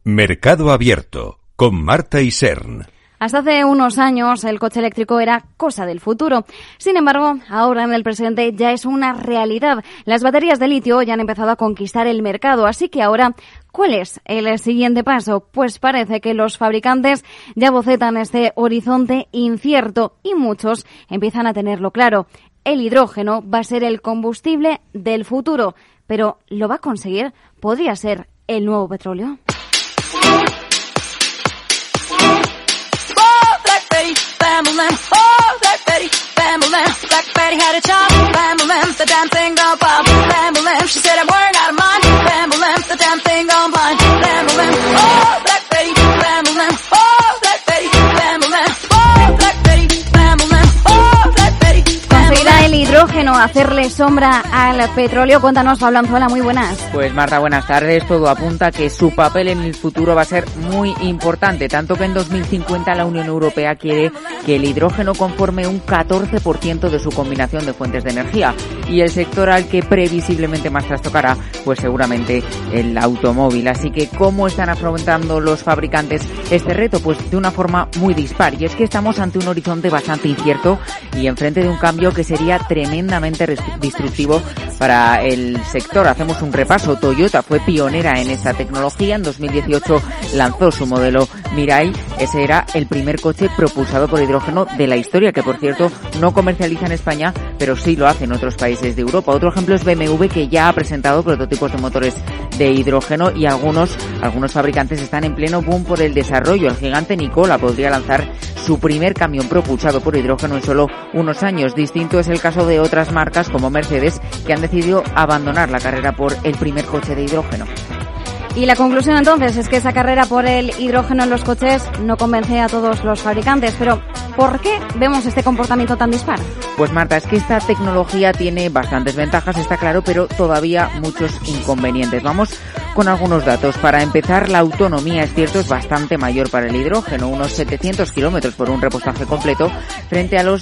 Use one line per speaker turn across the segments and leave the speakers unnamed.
Mercado Abierto, con Marta Isern.
Hasta hace unos años el coche eléctrico era cosa del futuro. Sin embargo, ahora en el presente ya es una realidad. Las baterías de litio ya han empezado a conquistar el mercado, así que ahora, ¿cuál es el siguiente paso? Pues parece que los fabricantes ya bocetan este horizonte incierto y muchos empiezan a tenerlo claro. El hidrógeno va a ser el combustible del futuro, pero ¿lo va a conseguir? ¿Podría ser el nuevo petróleo?
Bam-a-lam, oh, Black Betty, bam-a-lam, Black Betty had a job, bam-a-lam, the damn thing gone pop, bam-a-lam, she said I weren't out of mind, bam-a-lam, the damn thing gone blind, bam-a-lam, oh, Black Betty, bam-a-lam, oh, Black Betty, bam-a-lam, oh, Black Betty, bam-a-lam, oh, Black Betty.
¿Conseguirá el hidrógeno hacerle sombra al petróleo? Cuéntanos, Pablo Anzuela, muy buenas.
Pues Marta, buenas tardes. Todo apunta a que su papel en el futuro va a ser muy importante, tanto que en 2050 la Unión Europea quiere que el hidrógeno conforme un 14% de su combinación de fuentes de energía. Y el sector al que previsiblemente más trastocará, pues seguramente el automóvil. Así que, ¿cómo están afrontando los fabricantes este reto? Pues de una forma muy dispar. Y es que estamos ante un horizonte bastante incierto y enfrente de un cambio que sería tremendamente destructivo para el sector. Hacemos un repaso. Toyota fue pionera en esta tecnología. En 2018 lanzó su modelo Mirai. Ese era el primer coche propulsado por hidrógeno de la historia, que por cierto no comercializa en España, pero sí lo hace en otros países de Europa. Otro ejemplo es BMW, que ya ha presentado prototipos de motores de hidrógeno y algunos fabricantes están en pleno boom por el desarrollo. El gigante Nikola podría lanzar su primer camión propulsado por hidrógeno en solo unos años. Distinto es el caso de otras marcas como Mercedes, que han decidido abandonar la carrera por el primer coche de hidrógeno.
Y la conclusión entonces es que esa carrera por el hidrógeno en los coches no convence a todos los fabricantes. Pero ¿por qué vemos este comportamiento tan dispar?
Pues Marta, es que esta tecnología tiene bastantes ventajas, está claro, pero todavía muchos inconvenientes. Vamos con algunos datos. Para empezar, la autonomía, es cierto, es bastante mayor para el hidrógeno, unos 700 kilómetros por un repostaje completo, frente a los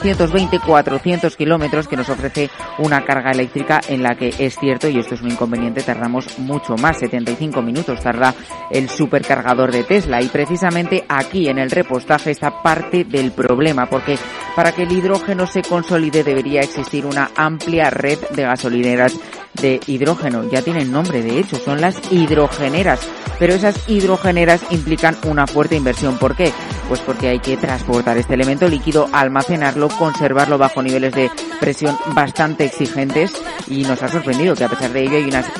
320-400 kilómetros que nos ofrece una carga eléctrica, en la que es cierto, y esto es un inconveniente, tardamos mucho más, 75 minutos tarda el supercargador de Tesla. Y precisamente aquí en el repostaje está parte del problema, porque para que el hidrógeno se consolide debería existir una amplia red de gasolineras de hidrógeno. Ya tienen nombre, de hecho, son las hidrogeneras. Pero esas hidrogeneras implican una fuerte inversión. ¿Por qué? Pues porque hay que transportar este elemento líquido, almacenarlo, conservarlo bajo niveles de presión bastante exigentes, y nos ha sorprendido que a pesar de ello hay unas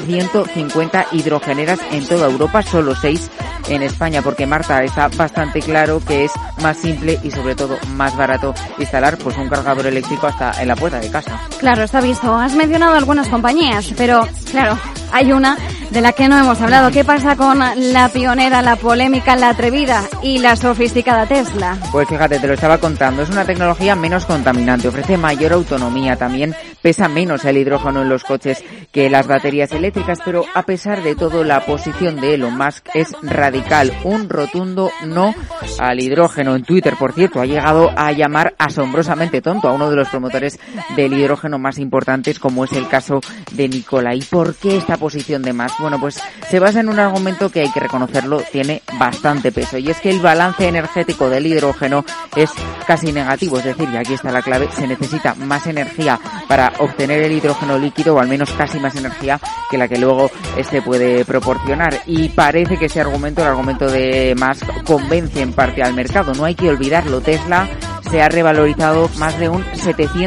150 hidrogeneras en toda Europa, solo 6 en España, porque Marta, está bastante claro que es más simple y sobre todo más barato instalar pues un cargador eléctrico hasta en la puerta de casa.
Claro, está visto. Has mencionado algunas compañías, pero claro, hay una de la que no hemos hablado. ¿Qué pasa con la pionera, la polémica, la atrevida y la sofisticada Tesla?
Pues fíjate, te lo estaba contando, es una tecnología menos contaminante, ofrece mayor autonomía, también pesa menos el hidrógeno en los coches que las baterías eléctricas, pero a pesar de todo la posición de Elon Musk es radical, un rotundo no al hidrógeno. En Twitter, por cierto, ha llegado a llamar asombrosamente tonto a uno de los promotores del hidrógeno más importantes, como es el caso de Nikola. ¿Y por qué esta posición de Musk? Bueno, pues se basa en un argumento que hay que reconocerlo, tiene bastante peso, y es que el balance energético del hidrógeno es casi negativo, es decir, y aquí está la clave, se necesita más energía para obtener el hidrógeno líquido, o al menos casi más energía que la que luego este puede proporcionar. Y parece que ese argumento, el argumento de Musk, convence en parte al mercado. No hay que olvidarlo, Tesla se ha revalorizado más de un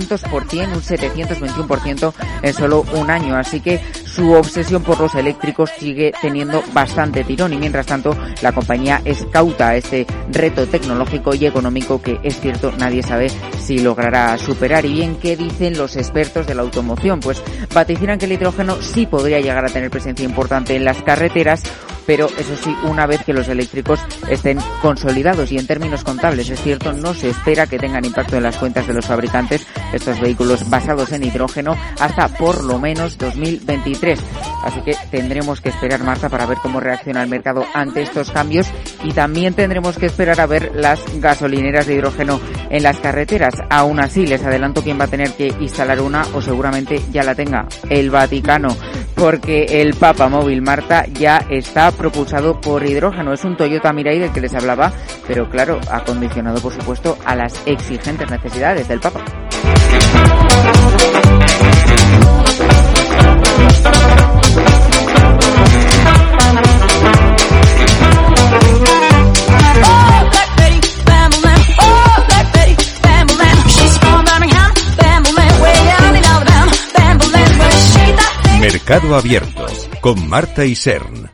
700%, un 721% en solo un año, así que su obsesión por los eléctricos sigue teniendo bastante tirón, y mientras tanto la compañía es cauta a este reto tecnológico y económico que, es cierto, nadie sabe si logrará superar. Y bien, ¿qué dicen los expertos de la automoción? Pues vaticinan que el hidrógeno sí podría llegar a tener presencia importante en las carreteras, pero eso sí, una vez que los eléctricos estén consolidados. Y en términos contables, es cierto, no se espera que tengan impacto en las cuentas de los fabricantes estos vehículos basados en hidrógeno hasta por lo menos 2023. Así que tendremos que esperar, Marta, para ver cómo reacciona el mercado ante estos cambios, y también tendremos que esperar a ver las gasolineras de hidrógeno en las carreteras. Aún así, les adelanto quién va a tener que instalar una, o seguramente ya la tenga: el Vaticano. porque el Papa Móvil, Marta, ya está propulsado por hidrógeno. Es un Toyota Mirai del que les hablaba, pero claro, acondicionado por supuesto a las exigentes necesidades del Papa.
Mercado Abierto con Marta y Sern.